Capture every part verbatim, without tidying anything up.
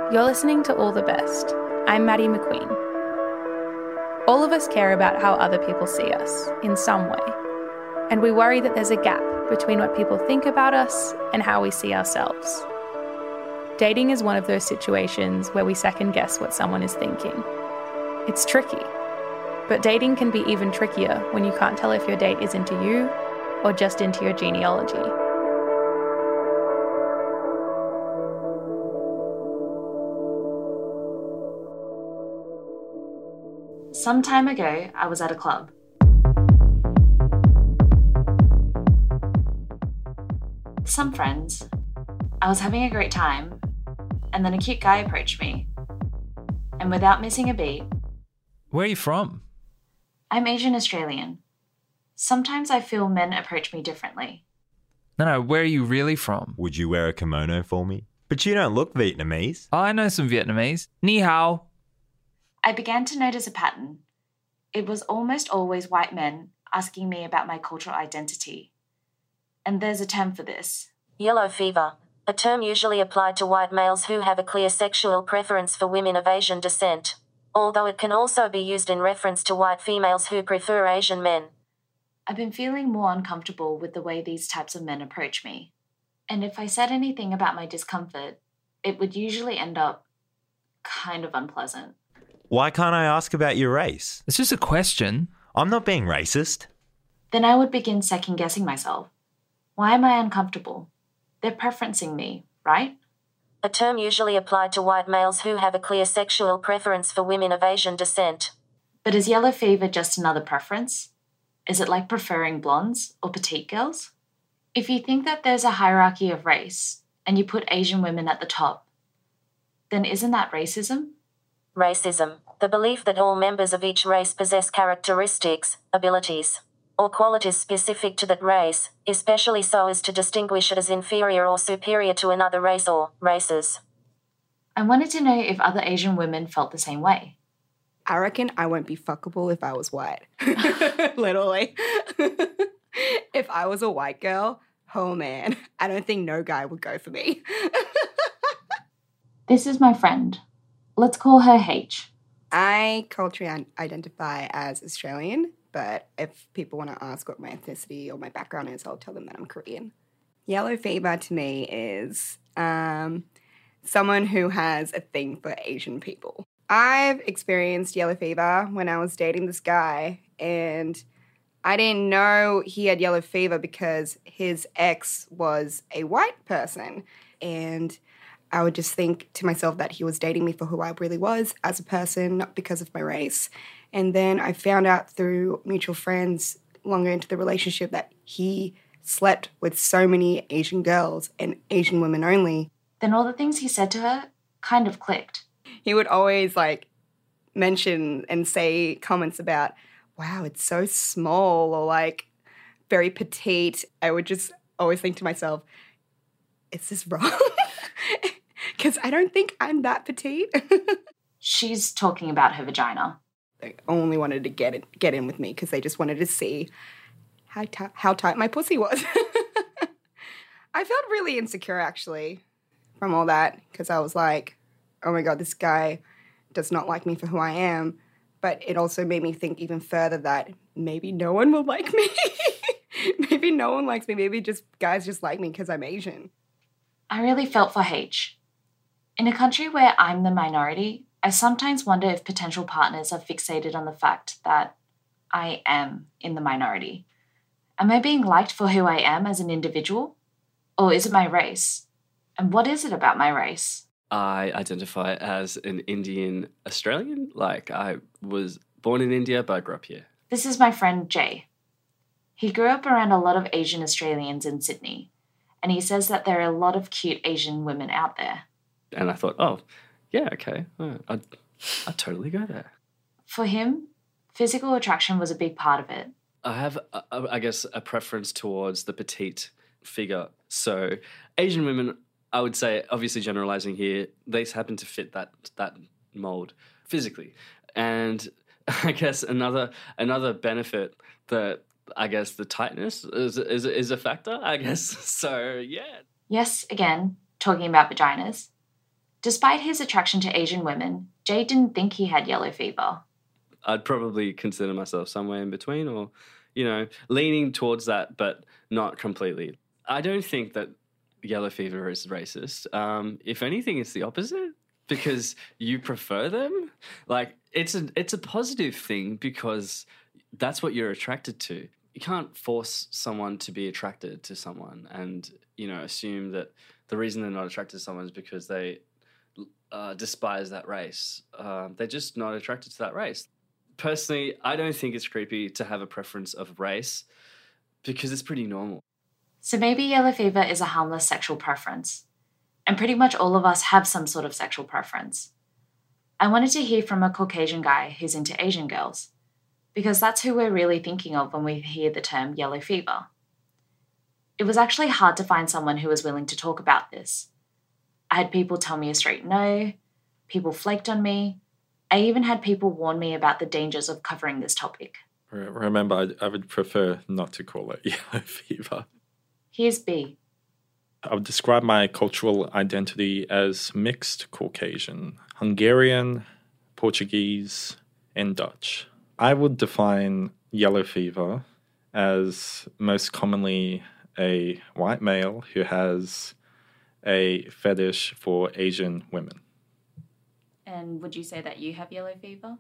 You're listening to All the Best. I'm Maddie McQueen. All of us care about how other people see us, in some way. And we worry that there's a gap between what people think about us and how we see ourselves. Dating is one of those situations where we second guess what someone is thinking. It's tricky. But dating can be even trickier when you can't tell if your date is into you or just into your genealogy. Some time ago, I was at a club. With some friends. I was having a great time, and then a cute guy approached me. And without missing a beat... Where are you from? I'm Asian Australian. Sometimes I feel men approach me differently. No, no, where are you really from? Would you wear a kimono for me? But you don't look Vietnamese. I know some Vietnamese. Ni hao. I began to notice a pattern. It was almost always white men asking me about my cultural identity. And there's a term for this. Yellow fever, a term usually applied to white males who have a clear sexual preference for women of Asian descent, although it can also be used in reference to white females who prefer Asian men. I've been feeling more uncomfortable with the way these types of men approach me. And if I said anything about my discomfort, it would usually end up kind of unpleasant. Why can't I ask about your race? It's just a question. I'm not being racist. Then I would begin second-guessing myself. Why am I uncomfortable? They're preferencing me, right? A term usually applied to white males who have a clear sexual preference for women of Asian descent. But is yellow fever just another preference? Is it like preferring blondes or petite girls? If you think that there's a hierarchy of race and you put Asian women at the top, then isn't that racism? Racism, the belief that all members of each race possess characteristics, abilities, or qualities specific to that race, especially so as to distinguish it as inferior or superior to another race or races. I wanted to know if other Asian women felt the same way. I reckon I won't be fuckable if I was white. Literally. If I was a white girl, oh man, I don't think no guy would go for me. This is my friend. Let's call her H. I culturally identify as Australian, but if people want to ask what my ethnicity or my background is, I'll tell them that I'm Korean. Yellow fever to me is um, someone who has a thing for Asian people. I've experienced yellow fever when I was dating this guy, and I didn't know he had yellow fever because his ex was a white person, and I would just think to myself that he was dating me for who I really was as a person, not because of my race. And then I found out through mutual friends longer into the relationship that he slept with so many Asian girls and Asian women only. Then all the things he said to her kind of clicked. He would always like mention and say comments about, wow, it's so small, or like very petite. I would just always think to myself, is this wrong? Because I don't think I'm that petite. She's talking about her vagina. They only wanted to get it, get in with me because they just wanted to see how, t- how tight my pussy was. I felt really insecure, actually, from all that, because I was like, oh my God, this guy does not like me for who I am. But it also made me think even further that maybe no one will like me. Maybe no one likes me. Maybe just guys just like me because I'm Asian. I really felt for H. In a country where I'm the minority, I sometimes wonder if potential partners are fixated on the fact that I am in the minority. Am I being liked for who I am as an individual? Or is it my race? And what is it about my race? I identify as an Indian Australian. Like, I was born in India, but I grew up here. This is my friend Jay. He grew up around a lot of Asian Australians in Sydney, and he says that there are a lot of cute Asian women out there. And I thought, oh, yeah, okay, oh, I'd, I'd totally go there. For him, physical attraction was a big part of it. I have, a, a, I guess, a preference towards the petite figure. So Asian women, I would say, obviously generalizing here, they happen to fit that that mold physically. And I guess another another benefit that I guess the tightness is is, is a factor, I guess. So, yeah. Yes, again, talking about vaginas. Despite his attraction to Asian women, Jay didn't think he had yellow fever. I'd probably consider myself somewhere in between, or, you know, leaning towards that, but not completely. I don't think that yellow fever is racist. Um, if anything, it's the opposite, because you prefer them. Like, it's a it's a positive thing because that's what you're attracted to. You can't force someone to be attracted to someone and, you know, assume that the reason they're not attracted to someone is because they uh, despise that race. Uh, they're just not attracted to that race. Personally, I don't think it's creepy to have a preference of race because it's pretty normal. So maybe yellow fever is a harmless sexual preference. And pretty much all of us have some sort of sexual preference. I wanted to hear from a Caucasian guy who's into Asian girls, because that's who we're really thinking of when we hear the term yellow fever. It was actually hard to find someone who was willing to talk about this. I had people tell me a straight no, people flaked on me. I even had people warn me about the dangers of covering this topic. Remember, I, I would prefer not to call it yellow fever. Here's B. I would describe my cultural identity as mixed Caucasian, Hungarian, Portuguese, and Dutch. I would define yellow fever as most commonly a white male who has a fetish for Asian women. And would you say that you have yellow fever?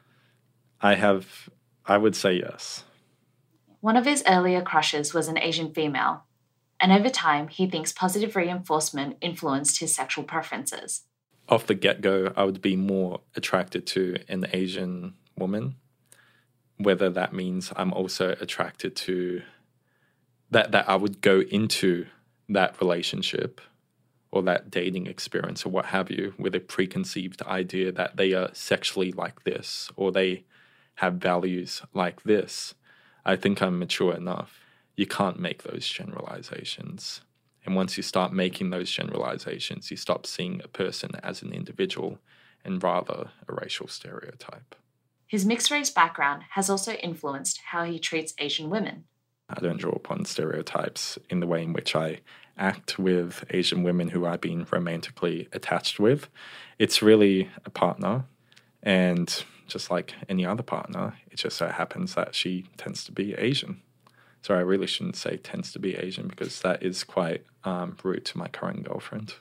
I have, I would say yes. One of his earlier crushes was an Asian female, and over time he thinks positive reinforcement influenced his sexual preferences. Off the get-go, I would be more attracted to an Asian woman, whether that means I'm also attracted to, that, that I would go into that relationship or that dating experience or what have you with a preconceived idea that they are sexually like this or they have values like this. I think I'm mature enough. You can't make those generalizations. And once you start making those generalizations, you stop seeing a person as an individual and rather a racial stereotype. His mixed-race background has also influenced how he treats Asian women. I don't draw upon stereotypes in the way in which I act with Asian women who I've been romantically attached with. It's really a partner, and just like any other partner, it just so happens that she tends to be Asian. Sorry, I really shouldn't say tends to be Asian because that is quite um, rude to my current girlfriend.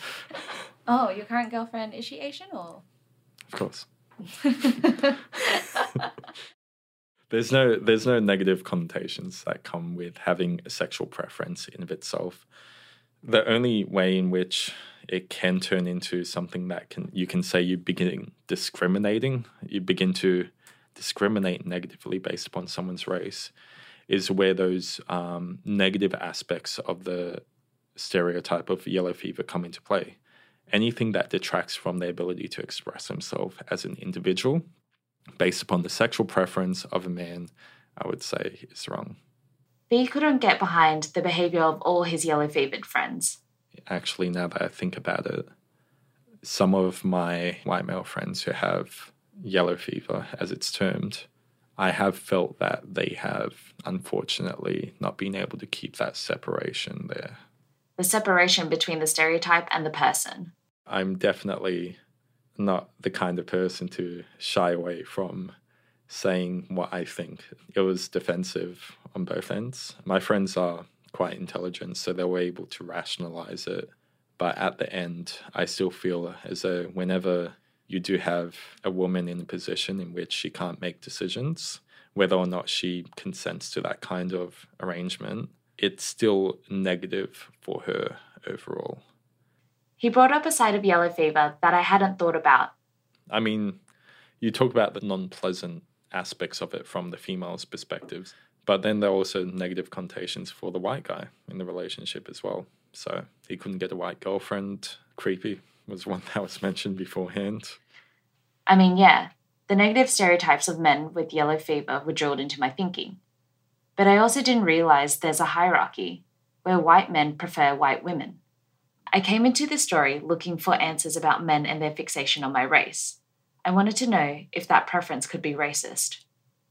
Oh, your current girlfriend, is she Asian or? Of course. There's no there's no negative connotations that come with having a sexual preference in of itself. The only way in which it can turn into something that can you can say you begin discriminating, you begin to discriminate negatively based upon someone's race, is where those um, negative aspects of the stereotype of yellow fever come into play. Anything that detracts from their ability to express themselves as an individual based upon the sexual preference of a man, I would say is wrong. B couldn't get behind the behaviour of all his yellow-fevered friends. Actually, now that I think about it, some of my white male friends who have yellow fever, as it's termed, I have felt that they have, unfortunately, not been able to keep that separation there. The separation between the stereotype and the person. I'm definitely not the kind of person to shy away from saying what I think. It was defensive on both ends. My friends are quite intelligent, so they were able to rationalize it. But at the end, I still feel as though whenever you do have a woman in a position in which she can't make decisions, whether or not she consents to that kind of arrangement, it's still negative for her overall. He brought up a side of yellow fever that I hadn't thought about. I mean, you talk about the non-pleasant aspects of it from the female's perspectives, but then there are also negative connotations for the white guy in the relationship as well. So he couldn't get a white girlfriend. Creepy was one that was mentioned beforehand. I mean, yeah, the negative stereotypes of men with yellow fever were drilled into my thinking. But I also didn't realise there's a hierarchy where white men prefer white women. I came into this story looking for answers about men and their fixation on my race. I wanted to know if that preference could be racist.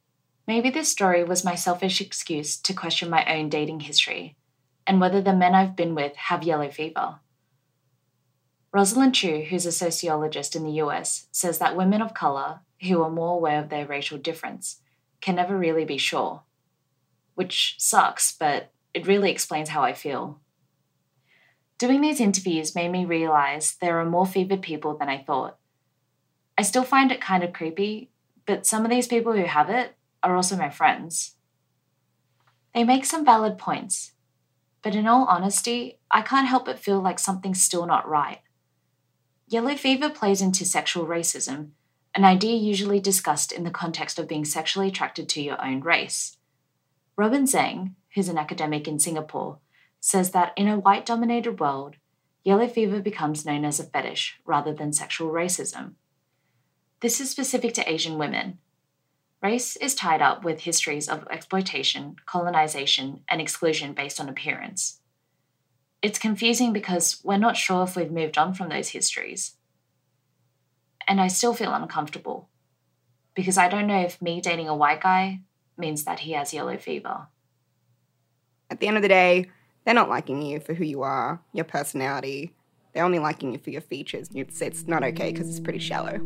Maybe this story was my selfish excuse to question my own dating history and whether the men I've been with have yellow fever. Rosalind Chu, who's a sociologist in the U S, says that women of colour, who are more aware of their racial difference, can never really be sure. Which sucks, but it really explains how I feel. Doing these interviews made me realise there are more fevered people than I thought. I still find it kind of creepy, but some of these people who have it are also my friends. They make some valid points, but in all honesty, I can't help but feel like something's still not right. Yellow fever plays into sexual racism, an idea usually discussed in the context of being sexually attracted to your own race. Robin Zhang, who's an academic in Singapore, says that in a white-dominated world, yellow fever becomes known as a fetish rather than sexual racism. This is specific to Asian women. Race is tied up with histories of exploitation, colonization, and exclusion based on appearance. It's confusing because we're not sure if we've moved on from those histories. And I still feel uncomfortable, because I don't know if me dating a white guy means that he has yellow fever. At the end of the day, they're not liking you for who you are, your personality. They're only liking you for your features. It's, it's not okay because it's pretty shallow.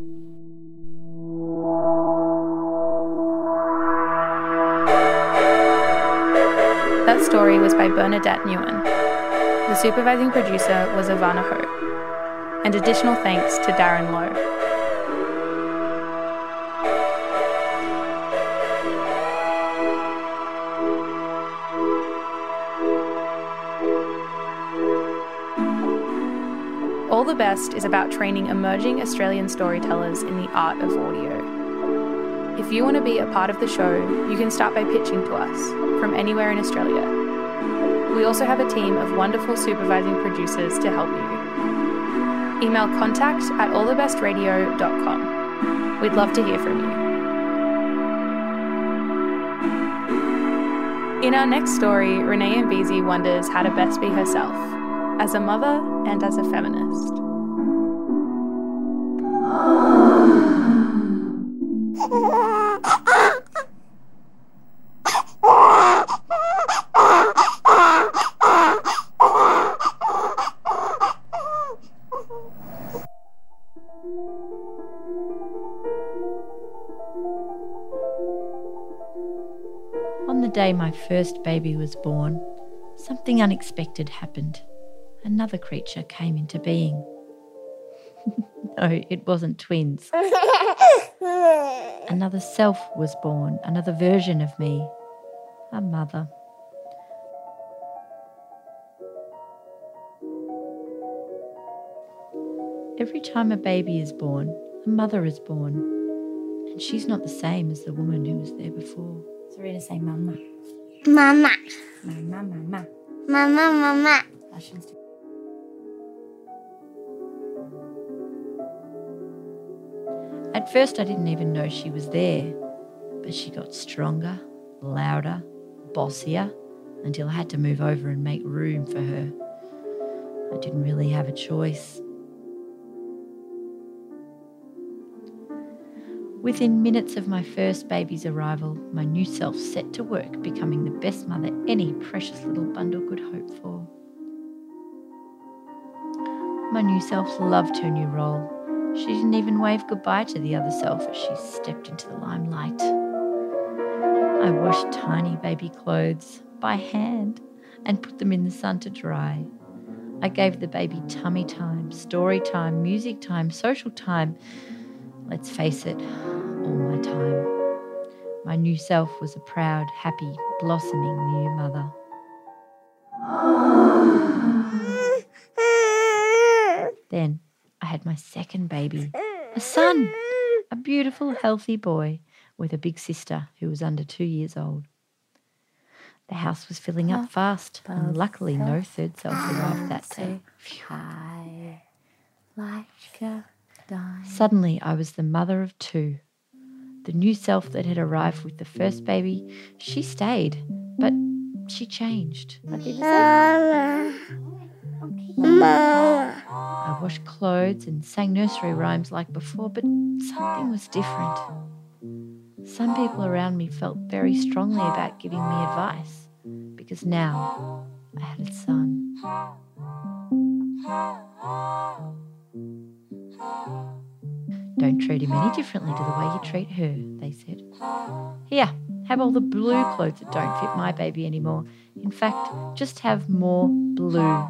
That story was by Bernadette Nguyen. The supervising producer was Ivana Ho. And additional thanks to Darren Lowe. All the Best is about training emerging Australian storytellers in the art of audio. If you want to be a part of the show, you can start by pitching to us from anywhere in Australia. We also have a team of wonderful supervising producers to help you. Email contact at all the best radio dot com. We'd love to hear from you. In our next story, Renee Mbezi wonders how to best be herself, as a mother and as a feminist. On the day my first baby was born, something unexpected happened. Another creature came into being. No, it wasn't twins. Another self was born, another version of me, a mother. Every time a baby is born, a mother is born, and she's not the same as the woman who was there before. Serena, say mama. Mama. Mama, mama. Mama, mama. At first I didn't even know she was there, but she got stronger, louder, bossier, until I had to move over and make room for her. I didn't really have a choice. Within minutes of my first baby's arrival, my new self set to work becoming the best mother any precious little bundle could hope for. My new self loved her new role. She didn't even wave goodbye to the other self as she stepped into the limelight. I washed tiny baby clothes by hand and put them in the sun to dry. I gave the baby tummy time, story time, music time, social time. Let's face it, all my time. My new self was a proud, happy, blossoming new mother. Then I had my second baby, a son, a beautiful, healthy boy with a big sister who was under two years old. The house was filling up fast, and luckily no third self arrived that day. I like a dime. Suddenly I was the mother of two. The new self that had arrived with the first baby, she stayed, but she changed. What did you say? Mama. I washed clothes and sang nursery rhymes like before, but something was different. Some people around me felt very strongly about giving me advice, because now I had a son. Don't treat him any differently to the way you treat her, they said. Here, have all the blue clothes that don't fit my baby anymore. In fact, just have more blue.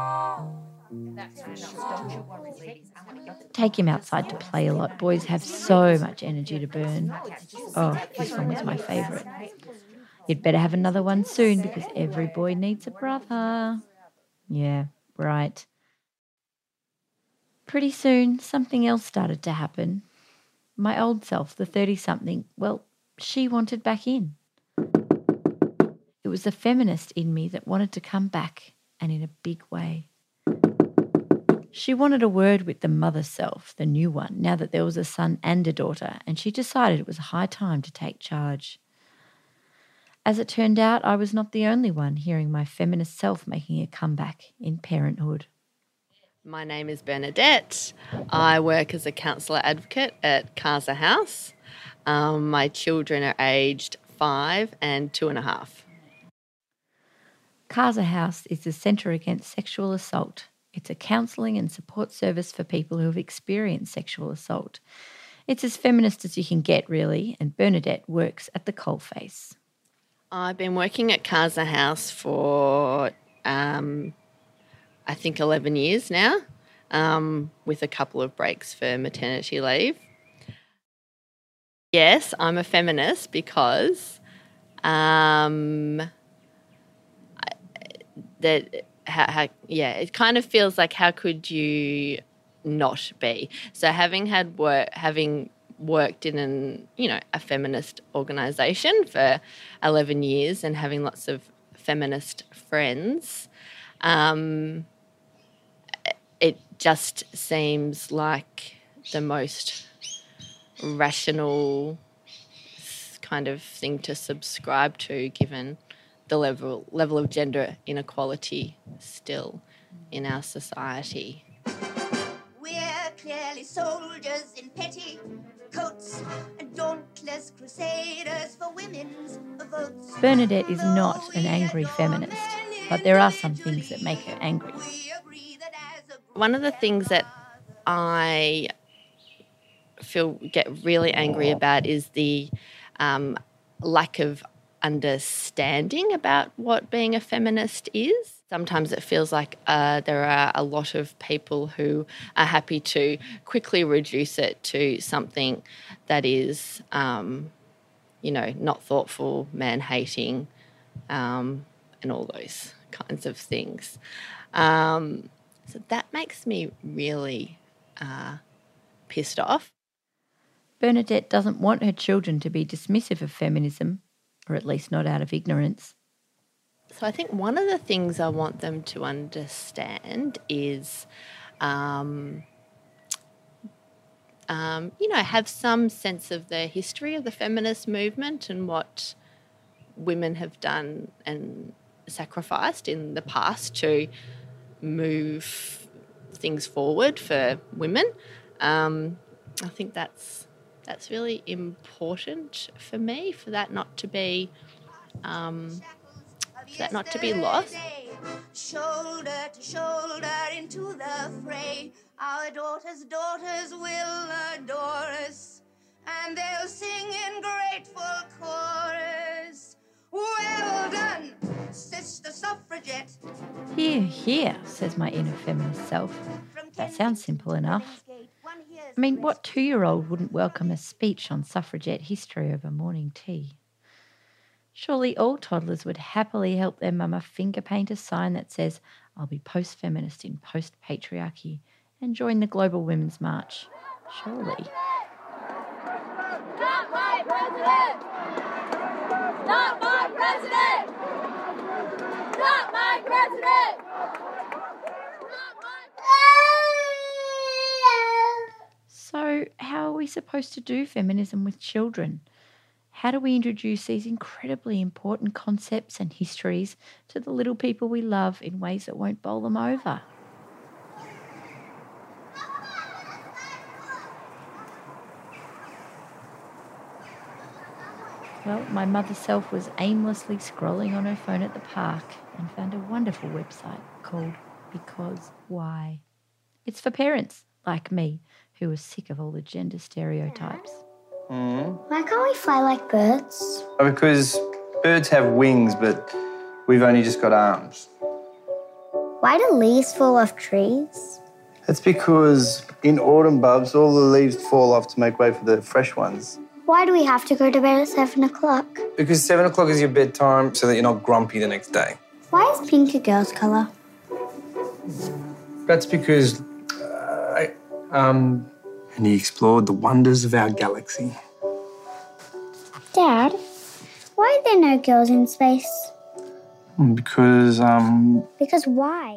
Take him outside to play a lot. Boys have so much energy to burn. Oh, this one was my favourite. You'd better have another one soon because every boy needs a brother. Yeah, right. Pretty soon, something else started to happen. My old self, the thirty-something, well, she wanted back in. It was the feminist in me that wanted to come back, and in a big way. She wanted a word with the mother self, the new one, now that there was a son and a daughter, and she decided it was high time to take charge. As it turned out, I was not the only one hearing my feminist self making a comeback in parenthood. My name is Bernadette. I work as a counsellor advocate at Casa House. Um, my children are aged five and two and a half. Casa House is the Centre Against Sexual Assault. It's a counselling and support service for people who have experienced sexual assault. It's as feminist as you can get, really, and Bernadette works at the coalface. I've been working at Casa House for, um, I think, eleven years now, um, with a couple of breaks for maternity leave. Yes, I'm a feminist because um, that, how, how, yeah, it kind of feels like how could you not be? So having had work, having worked in an, you know, a feminist organisation for eleven years and having lots of feminist friends, um, it just seems like the most rational kind of thing to subscribe to, given the level level of gender inequality still in our society. We're clearly soldiers in petty coats and dauntless crusaders for women's votes. Bernadette is not an angry feminist, but there are some things that make her angry. One of the things that I feel get really angry about is the um, lack of understanding about what being a feminist is. Sometimes it feels like uh, there are a lot of people who are happy to quickly reduce it to something that is, um, you know, not thoughtful, man-hating, um, and all those kinds of things. Um, so that makes me really uh, pissed off. Bernadette doesn't want her children to be dismissive of feminism, or at least not out of ignorance. So I think one of the things I want them to understand is, um, um, you know, have some sense of the history of the feminist movement and what women have done and sacrificed in the past to move things forward for women. Um, I think that's that's really important for me, for that not to be... Um, For that not to be lost. Shoulder to shoulder into the fray, our daughters' daughters will adore us, and they'll sing in grateful chorus. Well done, Sister Suffragette. Here, here, says my inner feminist self. That sounds simple enough. I mean, what two-year-old wouldn't welcome a speech on suffragette history over morning tea? Surely all toddlers would happily help their mama finger paint a sign that says, I'll be post-feminist in post-patriarchy, and join the Global Women's March. Surely. Not my president! Not my president! Not my president! Not my So how are we supposed to do feminism with children? How do we introduce these incredibly important concepts and histories to the little people we love in ways that won't bowl them over? Well, my mother self was aimlessly scrolling on her phone at the park and found a wonderful website called Because Why. It's for parents, like me, who was sick of all the gender stereotypes. Mm. Why can't we fly like birds? Because birds have wings, but we've only just got arms. Why do leaves fall off trees? That's because in autumn, Bubs, all the leaves fall off to make way for the fresh ones. Why do we have to go to bed at seven o'clock? Because seven o'clock is your bedtime so that you're not grumpy the next day. Why is pink a girl's colour? That's because uh, um, and he explored the wonders of our galaxy. Dad, why are there no girls in space? Because, um... Because why?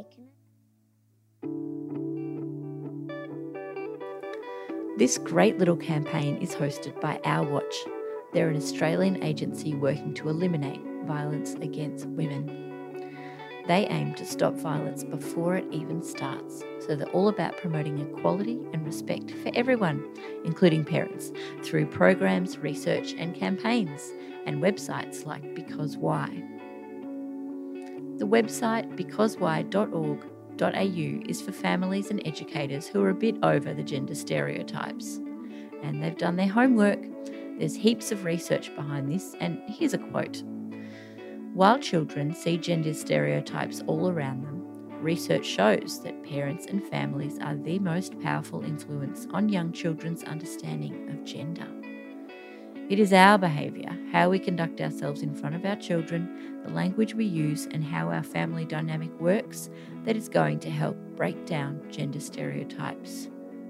This great little campaign is hosted by Our Watch. They're an Australian agency working to eliminate violence against women. They aim to stop violence before it even starts, so they're all about promoting equality and respect for everyone, including parents, through programs, research and campaigns, and websites like Because Why. The website because why dot org dot a u is for families and educators who are a bit over the gender stereotypes. And they've done their homework. There's heaps of research behind this, and here's a quote. While children see gender stereotypes all around them, research shows that parents and families are the most powerful influence on young children's understanding of gender. It is our behaviour, how we conduct ourselves in front of our children, the language we use, and how our family dynamic works that is going to help break down gender stereotypes.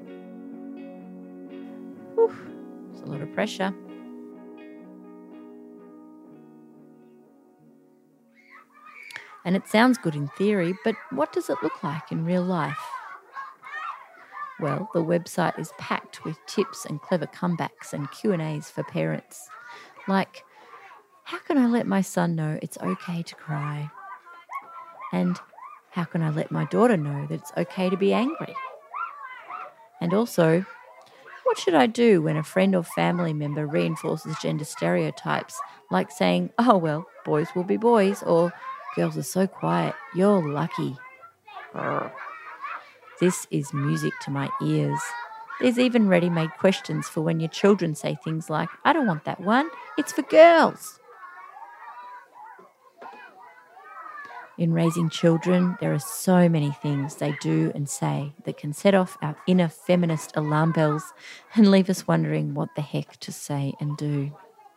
Whew, it's a lot of pressure. And it sounds good in theory, but what does it look like in real life? Well, the website is packed with tips and clever comebacks and Q and A's for parents. Like, how can I let my son know it's okay to cry? And how can I let my daughter know that it's okay to be angry? And also, what should I do when a friend or family member reinforces gender stereotypes, like saying, oh, well, boys will be boys, or girls are so quiet, you're lucky. Grr. This is music to my ears. There's even ready-made questions for when your children say things like, I don't want that one, it's for girls. In raising children, there are so many things they do and say that can set off our inner feminist alarm bells and leave us wondering what the heck to say and do.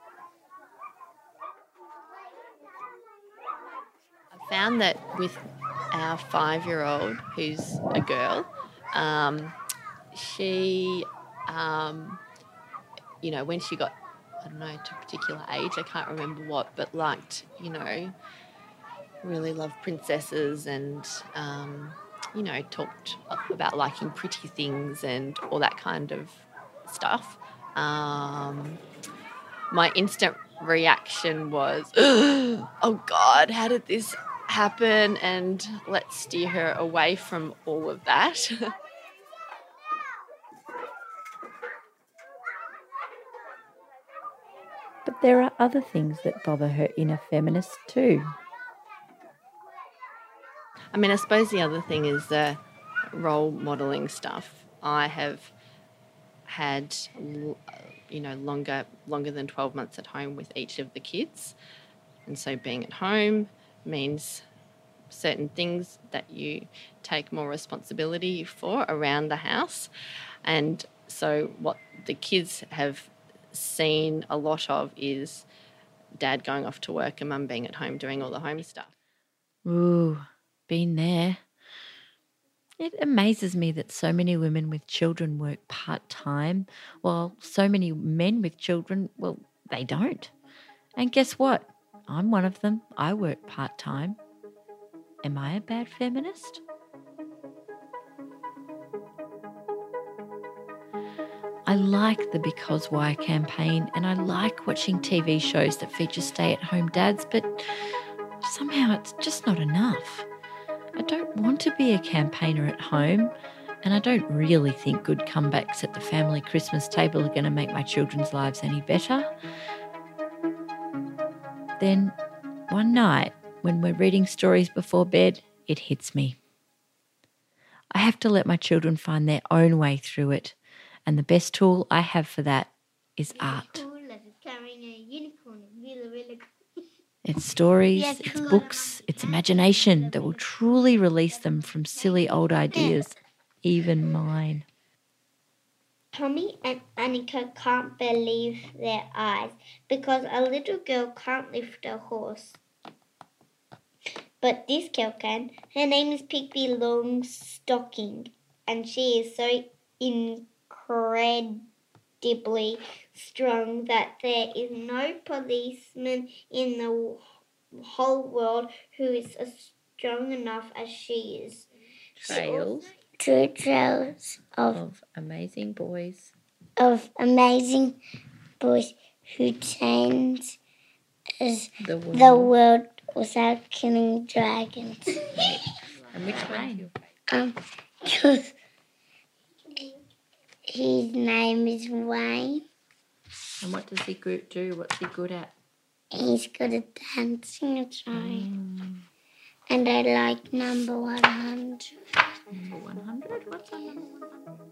I found that with our five-year-old, who's a girl, um, she, um, you know, when she got, I don't know, to a particular age, I can't remember what, but liked, you know, really loved princesses and, um, you know, talked about liking pretty things and all that kind of stuff. Um, my instant reaction was, oh God, how did this happen? And let's steer her away from all of that. But there are other things that bother her inner feminist too. I mean, I suppose the other thing is the role modelling stuff. I have had, you know, longer longer than twelve months at home with each of the kids. And so being at home means certain things that you take more responsibility for around the house. And so what the kids have seen a lot of is dad going off to work and mum being at home doing all the home stuff. Ooh, been there. It amazes me that so many women with children work part-time, while so many men with children, well, they don't. And guess what? I'm one of them. I work part-time. Am I a bad feminist? I like the Because Why campaign, and I like watching T V shows that feature stay-at-home dads, but somehow it's just not enough. I don't want to be a campaigner at home, and I don't really think good comebacks at the family Christmas table are going to make my children's lives any better. Then, one night, when we're reading stories before bed, it hits me. I have to let my children find their own way through it, and the best tool I have for that is art. It's stories, Yeah, it's cool. books, it's imagination that will truly release them from silly old ideas, even mine. Tommy and Annika can't believe their eyes because a little girl can't lift a horse. But this girl can. Her name is Piggy Longstocking, and she is so incredibly strong that there is no policeman in the whole world who is as strong enough as she is. Trails True trails of, of amazing boys. of amazing boys who change as The world. the world without killing dragons. And which way? Um, 'cause his name is Wayne. And what does he go- do? What's he good at? He's good at dancing, that's right. And I like number one hundred. Number one hundred? What's on number one hundred?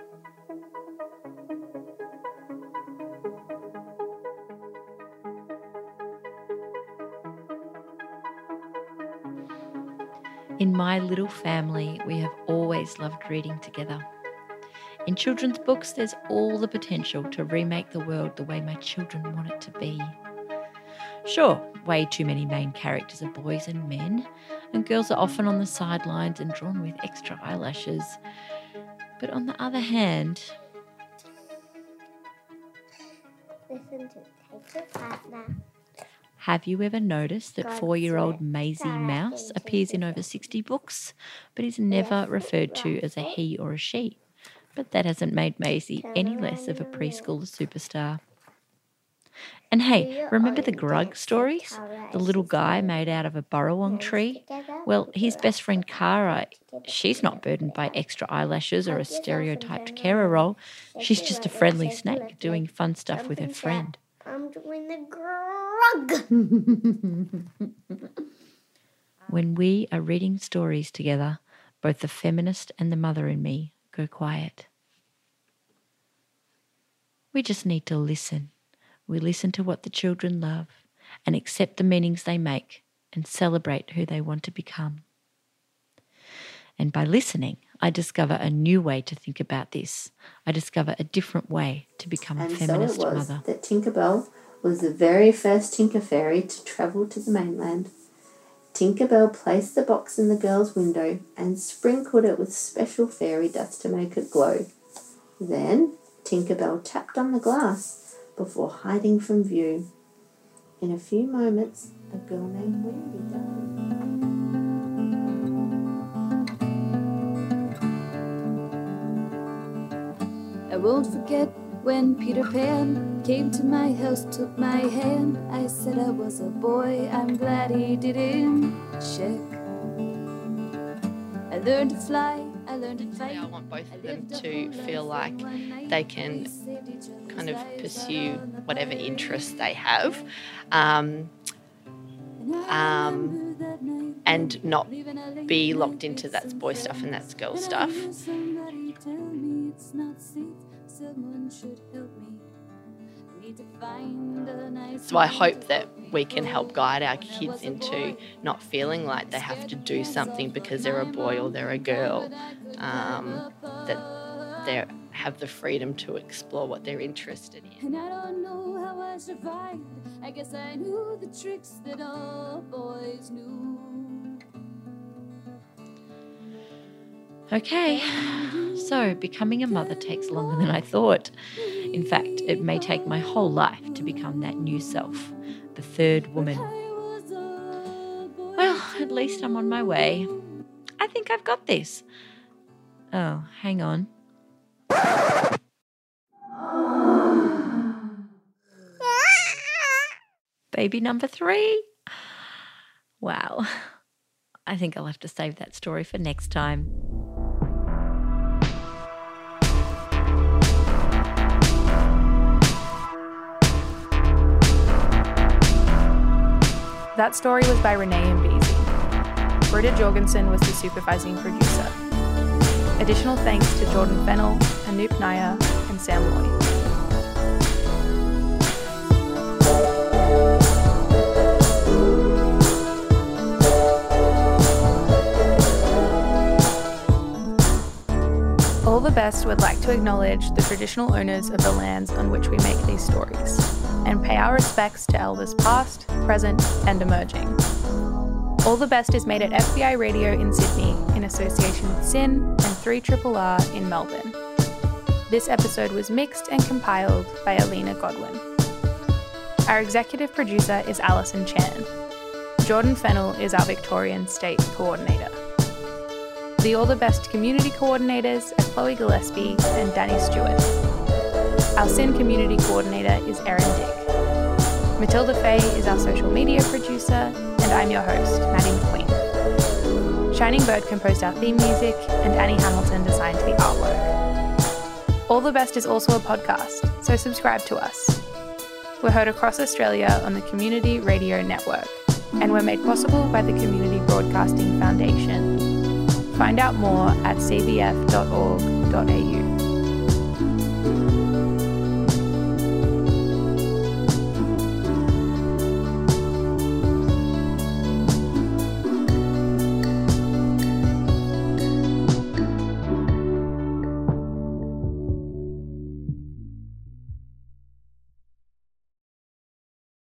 In my little family, we have always loved reading together. In children's books, there's all the potential to remake the world the way my children want it to be. Sure, way too many main characters are boys and men, and girls are often on the sidelines and drawn with extra eyelashes. But on the other hand, Listen to Take Your Partner. have you ever noticed that God four-year-old swear. Maisie Sarah Mouse thinks appears in it's over sixty books, but is never Yes, referred to right. as a he or a she? But that hasn't made Maisie any less of a preschooler superstar. And hey, remember the Grug stories? The little guy made out of a burrowong tree? Well, his best friend Kara, she's not burdened by extra eyelashes or a stereotyped carer role. She's just a friendly snake doing fun stuff with her friend. I'm doing the grug. When we are reading stories together, both the feminist and the mother in me go quiet. We just need to listen. We listen to what the children love and accept the meanings they make and celebrate who they want to become. And by listening, I discover a new way to think about this. I discover a different way to become a And feminist so it was mother. that Tinkerbell was the very first Tinker Fairy to travel to the mainland. Tinkerbell placed the box in the girl's window and sprinkled it with special fairy dust to make it glow. Then Tinkerbell tapped on the glass before hiding from view. In a few moments, a girl named Wendy died. I won't forget when Peter Pan came to my house, took my hand. I said I was a boy, I'm glad he didn't check. I learned to fly, I learned to fight. I want both of them to feel like they can kind of pursue whatever interests they have, um, um, and not be locked into that's boy stuff and that's girl stuff. So I hope that we can help guide our kids into not feeling like they have to do something because they're a boy or they're a girl, um, that they have the freedom to explore what they're interested in. And I don't know how I survived. I guess I knew the tricks that all boys knew. Okay, so becoming a mother takes longer than I thought. In fact, it may take my whole life to become that new self, the third woman. Well, at least I'm on my way. I think I've got this. Oh, hang on. Baby number three. Wow. I think I'll have to save that story for next time. That story was by Renee Mbezi. Britta Jorgensen was the supervising producer. Additional thanks to Jordan Fennell, Anoop Nair, and Sam Loy. All the Best would like to acknowledge the traditional owners of the lands on which we make these stories, and pay our respects to elders past, present, and emerging. All the Best is made at F B I Radio in Sydney in association with S Y N and three R R R in Melbourne. This episode was mixed and compiled by Alina Godwin. Our executive producer is Alison Chan. Jordan Fennell is our Victorian State Coordinator. The All the Best community coordinators are Chloe Gillespie and Danny Stewart. Our S Y N community coordinator is Erin Dick. Matilda Fay is our social media producer, and I'm your host, Maddie McQueen. Shining Bird composed our theme music, and Annie Hamilton designed the artwork. All the Best is also a podcast, so subscribe to us. We're heard across Australia on the Community Radio Network, and we're made possible by the Community Broadcasting Foundation. Find out more at c b f dot org dot a u.